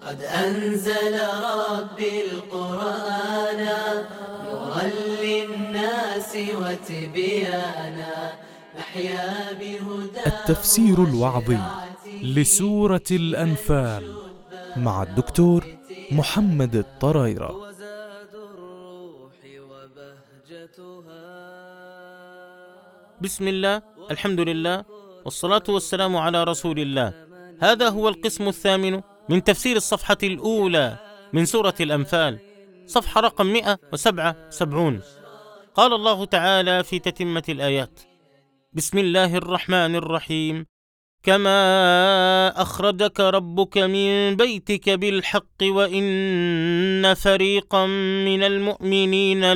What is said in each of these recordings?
قد أنزل ربي القرآن نورا للناس وتبيانا نحيا بهداه. التفسير الوعظي لسورة الأنفال مع الدكتور محمد الطرايرة. بسم الله، الحمد لله، والصلاة والسلام على رسول الله. هذا هو القسم الثامن من تفسير الصفحة الأولى من سورة الأنفال، صفحة رقم 177. قال الله تعالى في تتمة الآيات: بسم الله الرحمن الرحيم: كما أخرجك ربك من بيتك بالحق وإن فريقا من المؤمنين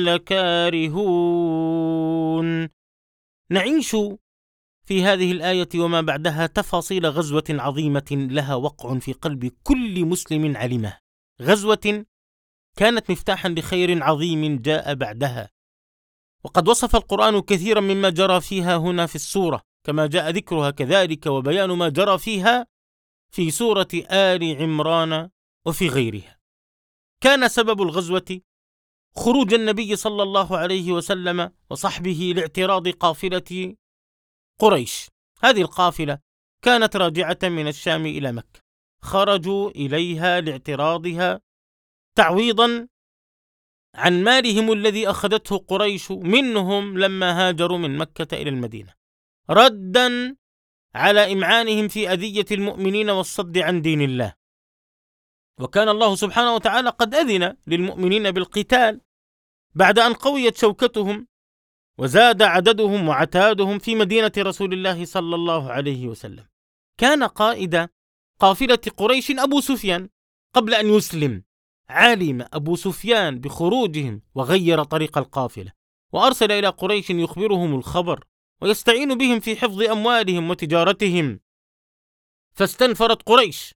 لكارهون. نعيش في هذه الآية وما بعدها تفاصيل غزوة عظيمة لها وقع في قلب كل مسلم علمه، غزوة كانت مفتاحا لخير عظيم جاء بعدها. وقد وصف القرآن كثيرا مما جرى فيها هنا في السورة، كما جاء ذكرها كذلك وبيان ما جرى فيها في سورة آل عمران وفي غيرها. كان سبب الغزوة خروج النبي صلى الله عليه وسلم وصحبه لاعتراض قافلة قريش. هذه القافلة كانت راجعة من الشام إلى مكة، خرجوا إليها لاعتراضها تعويضا عن مالهم الذي أخذته قريش منهم لما هاجروا من مكة إلى المدينة، ردا على إمعانهم في أذية المؤمنين والصد عن دين الله. وكان الله سبحانه وتعالى قد أذن للمؤمنين بالقتال بعد أن قويت شوكتهم وزاد عددهم وعتادهم في مدينة رسول الله صلى الله عليه وسلم. كان قائد قافلة قريش أبو سفيان قبل أن يسلم. علم أبو سفيان بخروجهم وغير طريق القافلة، وأرسل إلى قريش يخبرهم الخبر ويستعين بهم في حفظ أموالهم وتجارتهم. فاستنفرت قريش،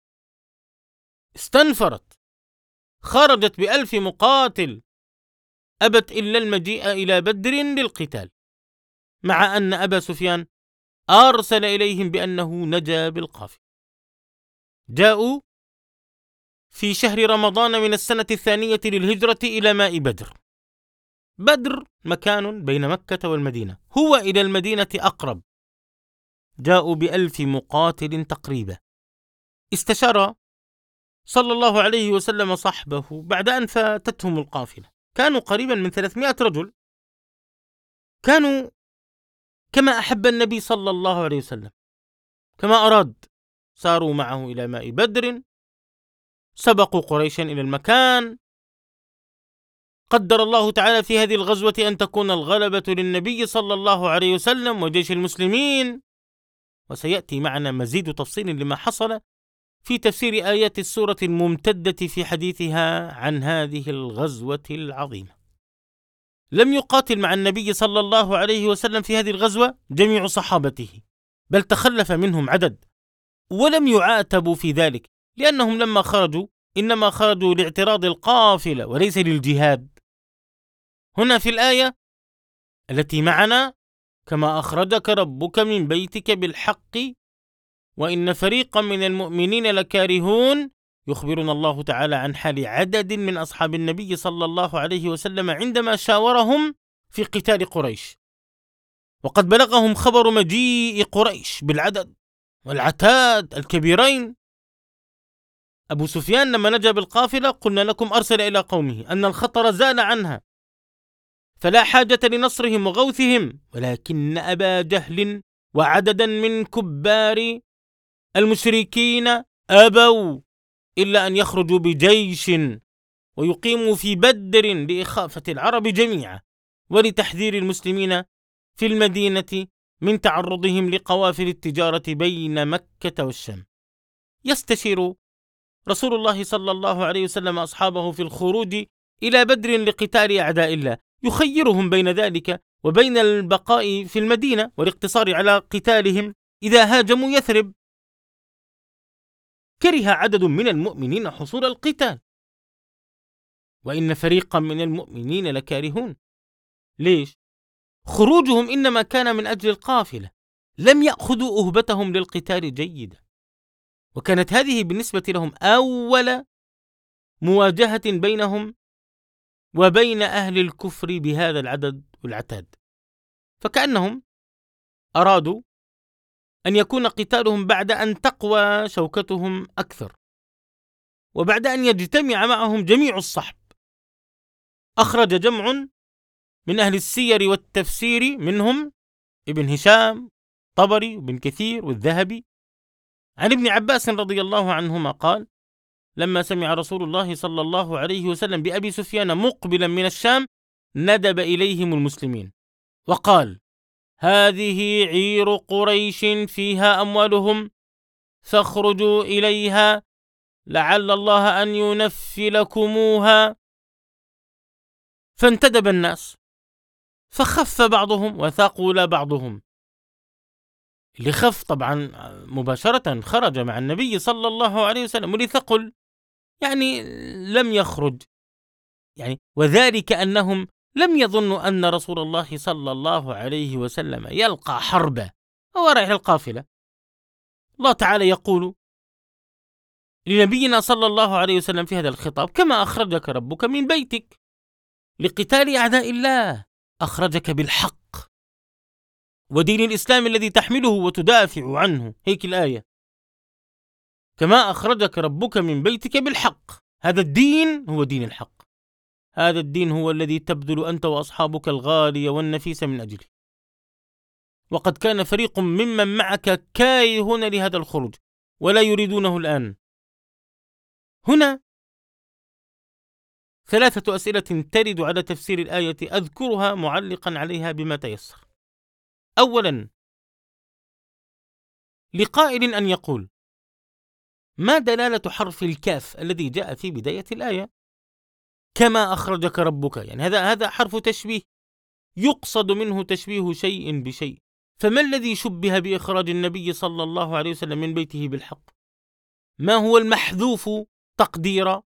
خرجت ب1000 مقاتل، أبت إلا المجيء إلى بدر للقتال، مع أن أبا سفيان أرسل إليهم بأنه نجا بالقافلة. جاءوا في شهر رمضان من السنة الثانية للهجرة إلى ماء بدر. بدر مكان بين مكة والمدينة، هو إلى المدينة أقرب. جاءوا ب1000 مقاتل تقريبا. استشار صلى الله عليه وسلم صحبه بعد أن فاتتهم القافلة، كانوا قريبا من 300 رجل، كانوا كما أحب النبي صلى الله عليه وسلم، كما أراد. ساروا معه إلى ماء بدر، سبقوا قريشا إلى المكان. قدر الله تعالى في هذه الغزوة أن تكون الغلبة للنبي صلى الله عليه وسلم وجيش المسلمين. وسيأتي معنا مزيد تفصيل لما حصل في تفسير آيات السورة الممتدة في حديثها عن هذه الغزوة العظيمة. لم يقاتل مع النبي صلى الله عليه وسلم في هذه الغزوة جميع صحابته، بل تخلف منهم عدد، ولم يعاتبوا في ذلك، لأنهم لما خرجوا إنما خرجوا لاعتراض القافلة وليس للجهاد. هنا في الآية التي معنا: كما أخرجك ربك من بيتك بالحق وإن فريقا من المؤمنين لكارهون، يخبرنا الله تعالى عن حال عدد من أصحاب النبي صلى الله عليه وسلم عندما شاورهم في قتال قريش. وقد بلغهم خبر مجيء قريش بالعدد والعتاد الكبيرين. أبو سفيان لما نجا بالقافلة قلنا لكم أرسل إلى قومه أن الخطر زال عنها، فلا حاجة لنصرهم وغوثهم، ولكن أبا جهل وعددا من كبار المشركين أبوا إلا أن يخرجوا بجيش ويقيموا في بدر لإخافة العرب جميعا ولتحذير المسلمين في المدينة من تعرضهم لقوافل التجارة بين مكة والشام. يستشير رسول الله صلى الله عليه وسلم أصحابه في الخروج إلى بدر لقتال أعداء الله، يخيرهم بين ذلك وبين البقاء في المدينة والاقتصار على قتالهم إذا هاجموا يثرب. كره عدد من المؤمنين حصول القتال، وإن فريقا من المؤمنين لكارهون. ليش؟ خروجهم إنما كان من أجل القافلة، لم يأخذوا أهبتهم للقتال جيدا، وكانت هذه بالنسبة لهم أول مواجهة بينهم وبين أهل الكفر بهذا العدد والعتاد، فكأنهم أرادوا أن يكون قتالهم بعد أن تقوى شوكتهم أكثر، وبعد أن يجتمع معهم جميع الصحب. أخرج جمع من أهل السير والتفسير منهم ابن هشام، طبري، وابن كثير، والذهبي، عن ابن عباس رضي الله عنهما قال: لما سمع رسول الله صلى الله عليه وسلم بأبي سفيان مقبلا من الشام ندب إليهم المسلمين وقال: هذه عير قريش فيها أموالهم فاخرجوا إليها لعل الله أن ينفلكموها. فانتدب الناس فخف بعضهم وثقل بعضهم. اللي خف طبعا مباشرة خرج مع النبي صلى الله عليه وسلم، واللي ثقل يعني لم يخرج، يعني وذلك أنهم لم يظنوا أن رسول الله صلى الله عليه وسلم يلقى حربة أو رايح القافلة. الله تعالى يقول لنبينا صلى الله عليه وسلم في هذا الخطاب: كما أخرجك ربك من بيتك لقتال أعداء الله، أخرجك بالحق ودين الإسلام الذي تحمله وتدافع عنه. هيك الآية: كما أخرجك ربك من بيتك بالحق. هذا الدين هو دين الحق، هذا الدين هو الذي تبذل أنت وأصحابك الغالية والنفيسة من أجله. وقد كان فريق ممن معك كارهون لهذا الخروج ولا يريدونه الآن. هنا 3 أسئلة ترد على تفسير الآية أذكرها معلقا عليها بما تيسر. أولا، لقائل أن يقول: ما دلالة حرف الكاف الذي جاء في بداية الآية كما أخرجك ربك؟ يعني هذا حرف تشبيه يقصد منه تشبيه شيء بشيء، فما الذي شبه بإخراج النبي صلى الله عليه وسلم من بيته بالحق؟ ما هو المحذوف تقديرا؟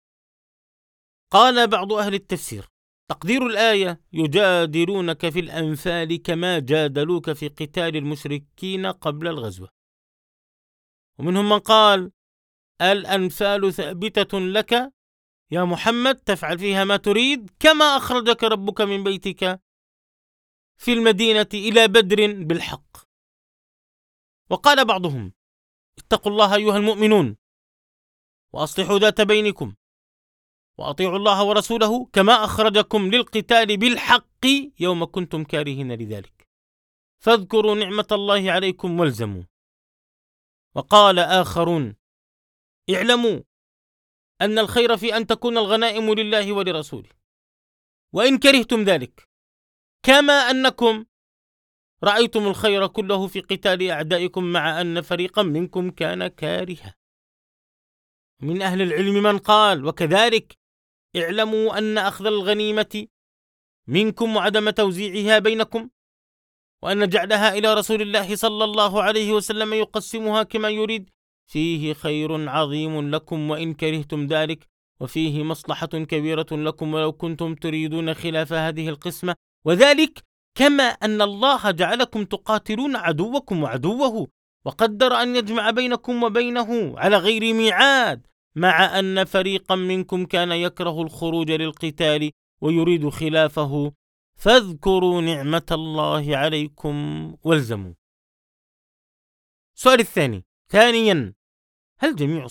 قال بعض أهل التفسير: تقدير الآية: يجادلونك في الأنفال كما جادلوك في قتال المشركين قبل الغزوة. ومنهم من قال: الأنفال ثابتة لك يا محمد، تفعل فيها ما تريد كما أخرجك ربك من بيتك في المدينة إلى بدر بالحق. وقال بعضهم: اتقوا الله أيها المؤمنون وأصلحوا ذات بينكم وأطيعوا الله ورسوله كما أخرجكم للقتال بالحق يوم كنتم كارهين لذلك فاذكروا نعمة الله عليكم والزموا. وقال آخرون: اعلموا أن الخير في أن تكون الغنائم لله ولرسوله، وإن كرهتم ذلك كما أنكم رأيتم الخير كله في قتال أعدائكم مع أن فريقا منكم كان كارها. من أهل العلم من قال: وكذلك اعلموا أن أخذ الغنيمة منكم وعدم توزيعها بينكم وأن جعلها إلى رسول الله صلى الله عليه وسلم يقسمها كما يريد فيه خير عظيم لكم وإن كرهتم ذلك، وفيه مصلحة كبيرة لكم ولو كنتم تريدون خلاف هذه القسمة، وذلك كما أن الله جعلكم تقاتلون عدوكم وعدوه وقدر أن يجمع بينكم وبينه على غير ميعاد، مع أن فريقا منكم كان يكره الخروج للقتال ويريد خلافه فاذكروا نعمة الله عليكم والزموا. السؤال الثاني: ثانيا، هل جميع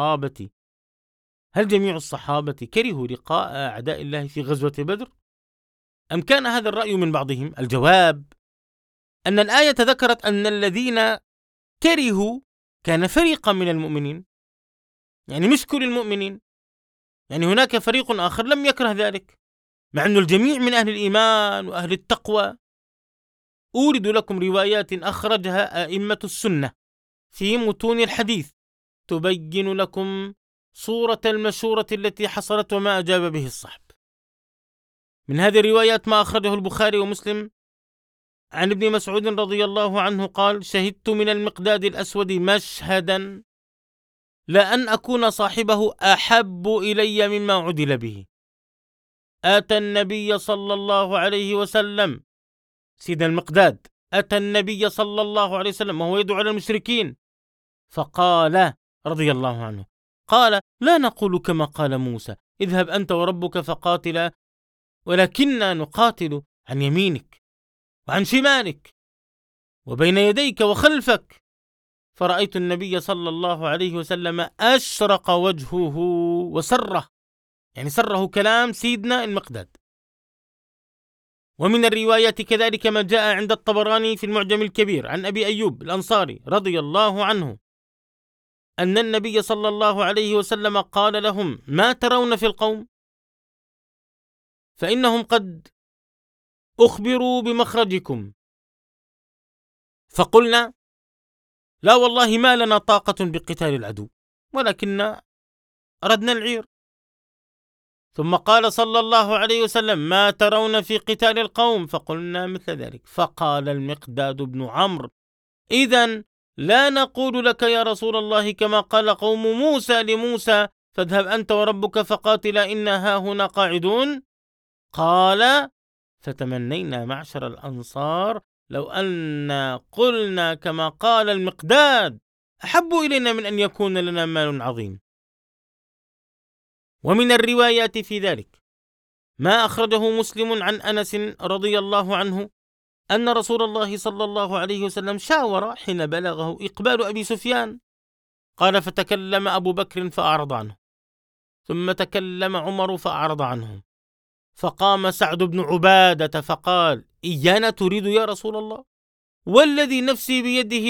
الصحابة كرهوا لقاء أعداء الله في غزوة بدر؟ أم كان هذا الرأي من بعضهم؟ الجواب أن الآية ذكرت أن الذين كرهوا كان فريقا من المؤمنين، يعني مش كل المؤمنين، يعني هناك فريق آخر لم يكره ذلك، مع أن الجميع من أهل الإيمان وأهل التقوى. أورد لكم روايات أخرجها أئمة السنة في متون الحديث تبين لكم صورة المشورة التي حصلت وما أجاب به الصحب. من هذه الروايات ما أخرجه البخاري ومسلم عن ابن مسعود رضي الله عنه قال: شهدت من المقداد الأسود مشهدا لأن أكون صاحبه أحب إلي مما عدل به. أتى النبي صلى الله عليه وسلم، سيدنا المقداد أتى النبي صلى الله عليه وسلم وهو يدعو على المشركين فقال رضي الله عنه: قال: لا نقول كما قال موسى، اذهب أنت وربك فقاتلا، ولكننا نقاتل عن يمينك وعن شمالك وبين يديك وخلفك. فرأيت النبي صلى الله عليه وسلم أشرق وجهه وسره، يعني سره كلام سيدنا المقداد. ومن الروايات كذلك ما جاء عند الطبراني في المعجم الكبير عن أبي أيوب الأنصاري رضي الله عنه أن النبي صلى الله عليه وسلم قال لهم: ما ترون في القوم؟ فإنهم قد أخبروا بمخرجكم. فقلنا: لا والله ما لنا طاقة بقتال العدو، ولكن أردنا العير. ثم قال صلى الله عليه وسلم: ما ترون في قتال القوم؟ فقلنا مثل ذلك. فقال المقداد بن عمرو: إذن لا نقول لك يا رسول الله كما قال قوم موسى لموسى: فاذهب أنت وربك فقاتلا إنا هاهنا قاعدون. قال: فتمنينا معشر الأنصار لو أن قلنا كما قال المقداد، أحب إلينا من أن يكون لنا مال عظيم. ومن الروايات في ذلك ما أخرجه مسلم عن أنس رضي الله عنه أن رسول الله صلى الله عليه وسلم شاور حين بلغه إقبال أبي سفيان. قال: فتكلم أبو بكر فأعرض عنه، ثم تكلم عمر فأعرض عنه، فقام سعد بن عبادة فقال: إيانا تريد يا رسول الله؟ والذي نفسي بيده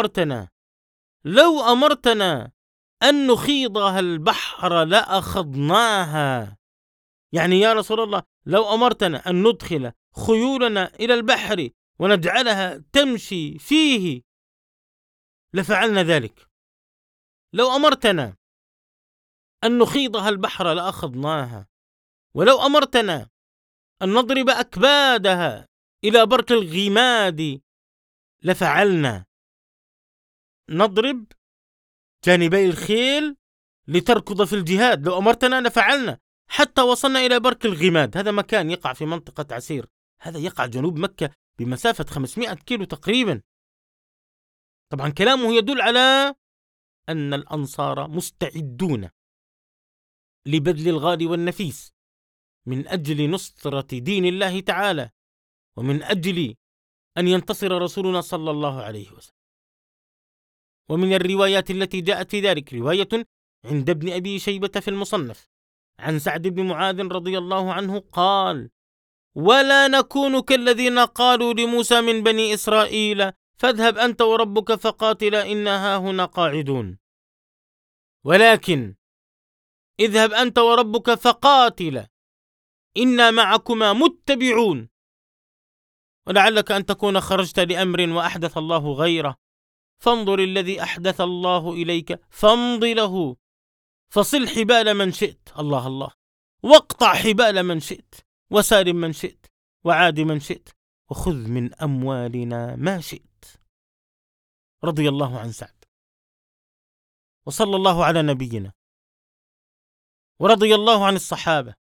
لو أمرتنا أن نخيضها البحر لأخضناها. يعني يا رسول الله لو أمرتنا أن ندخل خيولنا إلى البحر ونجعلها تمشي فيه لفعلنا ذلك. لو أمرتنا أن نخيضها البحر لأخذناها، ولو أمرتنا أن نضرب أكبادها إلى برك الغماد لفعلنا. نضرب جانبي الخيل لتركض في الجهاد، لو أمرتنا لفعلنا، حتى وصلنا إلى برك الغماد. هذا مكان يقع في منطقة عسير، هذا يقع جنوب مكة بمسافة 500 كيلو تقريبا. طبعا كلامه يدل على أن الأنصار مستعدون لبذل الغالي والنفيس من أجل نصرة دين الله تعالى، ومن أجل أن ينتصر رسولنا صلى الله عليه وسلم. ومن الروايات التي جاءت في ذلك رواية عند ابن أبي شيبة في المصنف عن سعد بن معاذ رضي الله عنه قال: ولا نكون كالذين قالوا لموسى من بني إسرائيل: فاذهب أنت وربك فقاتلا إنا هاهنا قاعدون، ولكن اذهب أنت وربك فقاتلا إنا معكما متبعون، ولعلك أن تكون خرجت لأمر وأحدث الله غيره، فانظر الذي أحدث الله إليك فامض له، فصل حبال من شئت، الله الله، واقطع حبال من شئت، وسالم من شئت، وعاد من شئت، وخذ من أموالنا ما شئت. رضي الله عن سعد، وصلى الله على نبينا، ورضي الله عن الصحابة.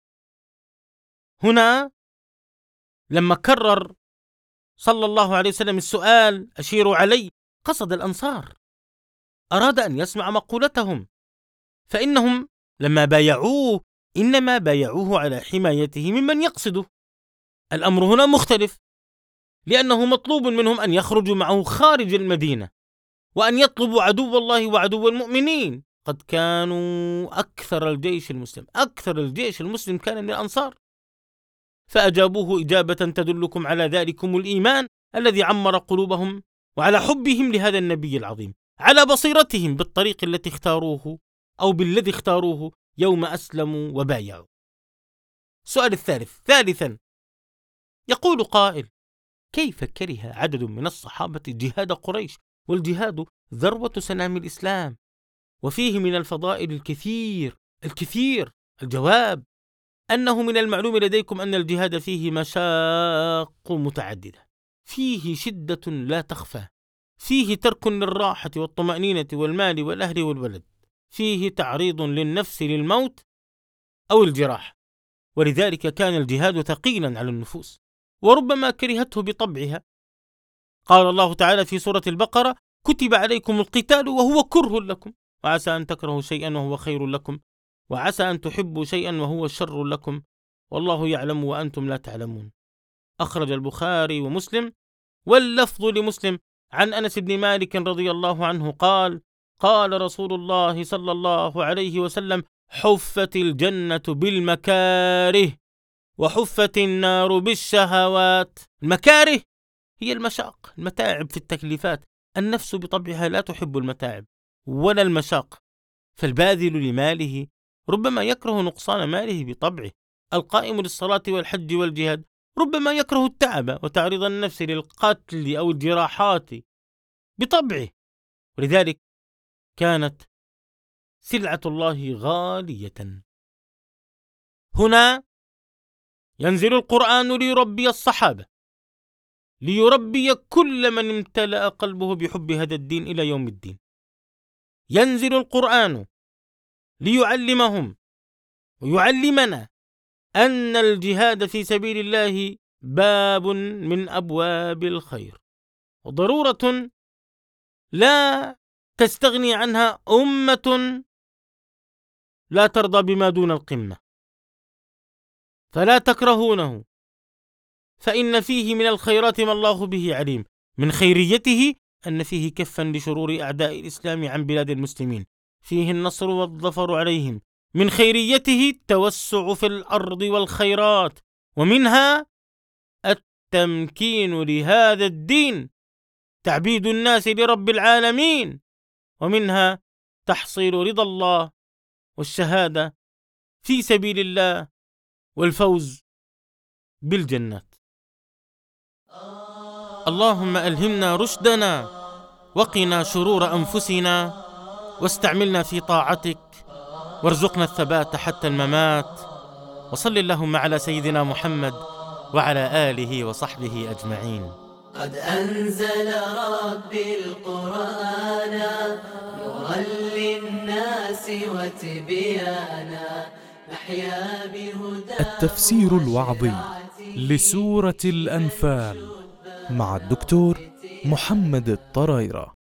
هنا لما كرر صلى الله عليه وسلم السؤال أشيروا علي، قصد الأنصار، أراد أن يسمع مقولتهم، فإنهم لما بايعوه إنما بايعوه على حمايته ممن يقصده. الأمر هنا مختلف، لأنه مطلوب منهم أن يخرجوا معه خارج المدينة، وأن يطلبوا عدو الله وعدو المؤمنين. قد كانوا أكثر الجيش المسلم كان من الأنصار، فأجابوه إجابة تدلكم على ذلكم الإيمان الذي عمر قلوبهم، وعلى حبهم لهذا النبي العظيم، على بصيرتهم بالطريق التي اختاروه أو بالذي اختاروه يوم أسلموا وبايعوا. السؤال ثالثا، يقول قائل: كيف كره عدد من الصحابة جهاد قريش؟ والجهاد ذروة سنام الإسلام، وفيه من الفضائل الكثير. الجواب أنه من المعلوم لديكم أن الجهاد فيه مشاق متعددة، فيه شدة لا تخفى، فيه ترك للراحة والطمأنينة والمال والأهل والولد، فيه تعريض للنفس للموت أو الجراح، ولذلك كان الجهاد ثقيلا على النفوس، وربما كرهته بطبعها. قال الله تعالى في سورة البقرة: كتب عليكم القتال وهو كره لكم وعسى أن تكرهوا شيئا وهو خير لكم، وعسى أن تحبوا شيئا وهو شر لكم، والله يعلم وأنتم لا تعلمون. أخرج البخاري ومسلم، واللفظ لمسلم عن أنس بن مالك رضي الله عنه قال: قال رسول الله صلى الله عليه وسلم: حفت الجنة بالمكاره وحفت النار بالشهوات. المكاره هي المشاق، المتاعب في التكليفات. النفس بطبعها لا تحب المتاعب ولا المشاق، فالباذل لماله ربما يكره نقصان ماله بطبعه. القائم للصلاة والحج والجهاد ربما يكره التعب وتعريض النفس للقتل أو الجراحات بطبعه، ولذلك كانت سلعة الله غالية. هنا ينزل القرآن ليربي الصحابة، ليربي كل من امتلأ قلبه بحب هذا الدين إلى يوم الدين. ينزل القرآن ليعلمهم ويعلمنا أن الجهاد في سبيل الله باب من أبواب الخير، وضرورة لا تستغني عنها أمة لا ترضى بما دون القمة، فلا تكرهونه، فإن فيه من الخيرات ما الله به عليم. من خيريته أن فيه كفا لشرور أعداء الإسلام عن بلاد المسلمين، فيه النصر والظفر عليهم. من خيريته التوسع في الأرض والخيرات، ومنها التمكين لهذا الدين، تعبيد الناس لرب العالمين، ومنها تحصيل رضا الله والشهادة في سبيل الله والفوز بالجنات. اللهم ألهمنا رشدنا وقنا شرور أنفسنا، واستعملنا في طاعتك، وارزقنا الثبات حتى الممات. وصل اللهم على سيدنا محمد وعلى آله وصحبه أجمعين. قد أنزل ربي القرآن نورا للناس وتبيانا، نحيا بهدى. التفسير الوعظي لسورة الأنفال مع الدكتور محمد الطرايرة.